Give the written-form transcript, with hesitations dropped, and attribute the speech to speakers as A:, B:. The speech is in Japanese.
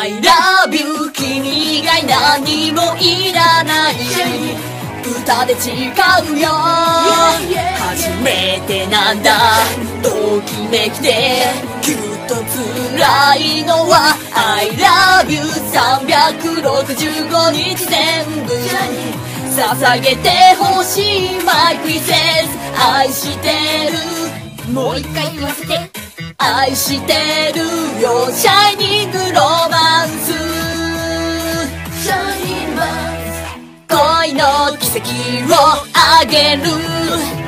A: I love you 君以外何もいらない歌で誓うよ初めてなんだときめきでぎゅっと辛いのは I love you 365日全部捧げてほしい My princess 愛してるもう一回言わせて愛してるよシャイニングロマンスシャイニングロマンス恋の奇跡をあげる